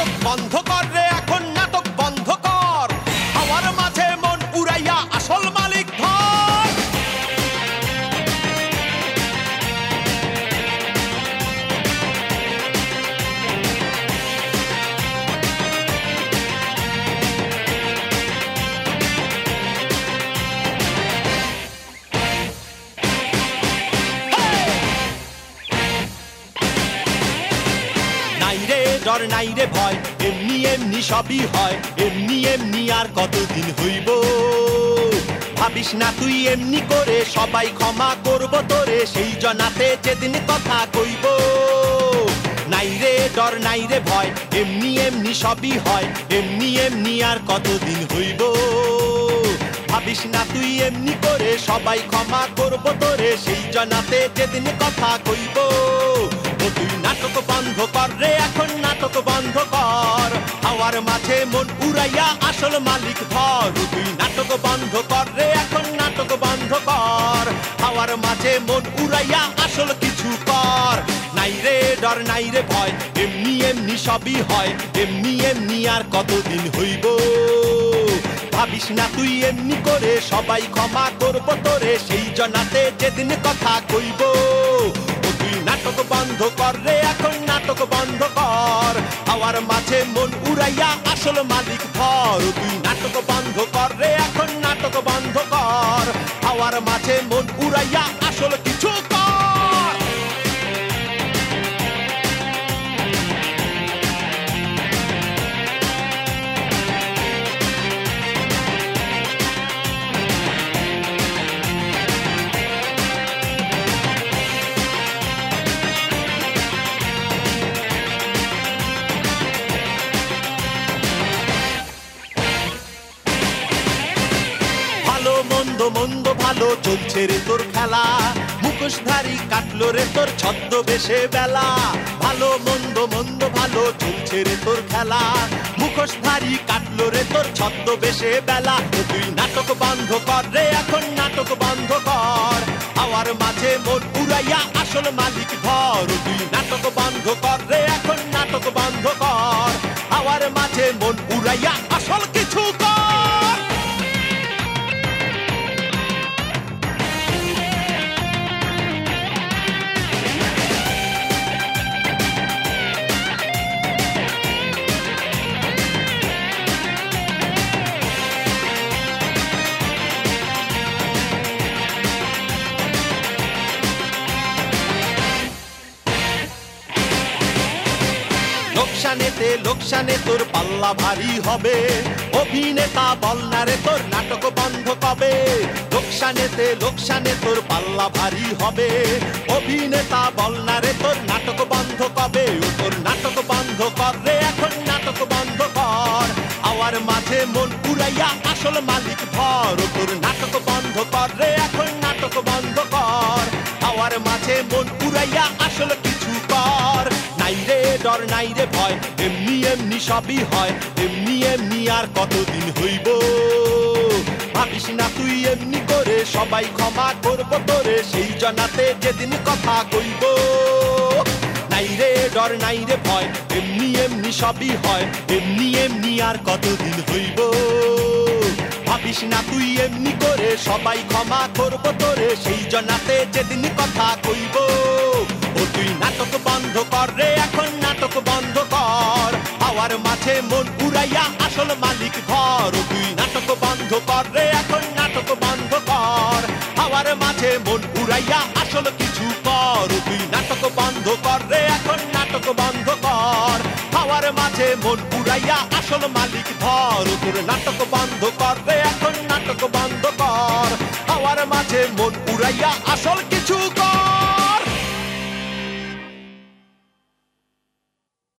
বন্ধ কর রে এখন নাটক বন্ধ কর, হাওয়ার মাঝে মন উড়াইয়া আসল মালিক ধর। ডর নাই রে ভয়, এমনি এমনি সবই হয়, এমনি এমনি আর কতদিন হইব। ভাবিস না তুই এমনি করে সবাই ক্ষমা করব তোরে, সেই জনাতে যেদিন কথা কইব। নাই রে ডর নাই রে ভয়, এমনি এমনি সবই হয়, এমনি এমনি আর কতদিন হইব। ভাবিস না তুই এমনি করে সবাই ক্ষমা করব তোরে, সেই জনাতে যেদিন কথা কইব। তুই নাটক বন্ধ কর রে এখন নাটক বন্ধ কর, হাওয়ার মাঝে মন উড়াইয়া আসল মালিক ধর। তুই নাটক বন্ধ কর রে এখন নাটক বন্ধ কর, হাওয়ার মাঝে মন উড়াইয়া আসল কিছু কর। নাই রে ডর নাই রে ভয়, এমনি এমনি সবই হয়, এমনি এমনি আর কতদিন হইব। ভাবিস না তুই এমনি করে সবাই ক্ষমা করব তোরে, সেই জনাতে যেদিন কথা কইব। তুই নাটক বন্ধ কর রে এখন নাটক বন্ধ কর, হাওয়ার মাঝে মন উড়াইয়া আসল মালিক ধর। তুই নাটক বন্ধ কর রে এখন নাটক বন্ধ কর, হাওয়ার মাঝে মন উড়াইয়া আসল কিছু কর। মন্দ মন্দ ভালো চলছে রে তোর খেলা, মুখোশধারী কাটলো রে তোর ছদ্মবেশে বেলা। ভালো মন্দ মন্দ ভালো চলছে রে তোর খেলা, মুখোশধারী কাটলো রে তোর ছদ্মবেশে বেলা। তুই নাটক বন্ধ কর রে এখন নাটক বন্ধ কর, হাওয়ার মাঝে মন উড়াইয়া আসল মালিক ধর। তুই নাটক বন্ধ কর রে এখন নাটক বন্ধ কর, হাওয়ার মাঝে মন উড়াইয়া আসল কিছু কর। লোকসানেতে লোকসানে তোর পাল্লা ভারী হবে, অভিনেতা বল না রে তোর নাটক বন্ধ কবে। লোকসানেতে লোকসানে তোর পাল্লা ভারী হবে, অভিনেতা বল না রে তোর নাটক বন্ধ কবে। তোর নাটক বন্ধ কর রে এখন নাটক বন্ধ কর, হাওয়ার মাঝে মন উড়াইয়া আসল মালিক ধর। তোর নাটক বন্ধ কর রে এখন নাটক বন্ধ কর, হাওয়ার মাঝে মন উড়াইয়া আসল কিছু কর। নাই রে ডর নাই রে ভয়, এমনি এমনি সবই হয়, এমনি এমনি আর কতদিন হইব। ভাবিস না তুই এমনি করে সবাই ক্ষমা করব তোরে, সেই জনাতে যেদিন কথা কইব। নাই রে ডর নাই রে ভয়, এমনি এমনি সবই হয়, এমনি এমনি আর কতদিন হইব। ভাবিস না তুই এমনি করে সবাই ক্ষমা করব তোরে, সেই জনাতে যেদিন কথা কইব। তুই নাটক বন্ধ কর রে এখন নাটক বন্ধ কর, হাওয়ার মাঝে মন উড়াইয়া আসল মালিক ধর। তুই নাটক বন্ধ কর রে এখন নাটক বন্ধ কর, হাওয়ার মাঝে মন উড়াইয়া আসল কিছু কর। তুই নাটক বন্ধ কর রে এখন নাটক বন্ধ কর, হাওয়ার মাঝে মন উড়াইয়া আসল মালিক ধর। তোর নাটক বন্ধ কর রে এখন নাটক বন্ধ কর, হাওয়ার মাঝে মন উড়াইয়া আসল কিছু কর।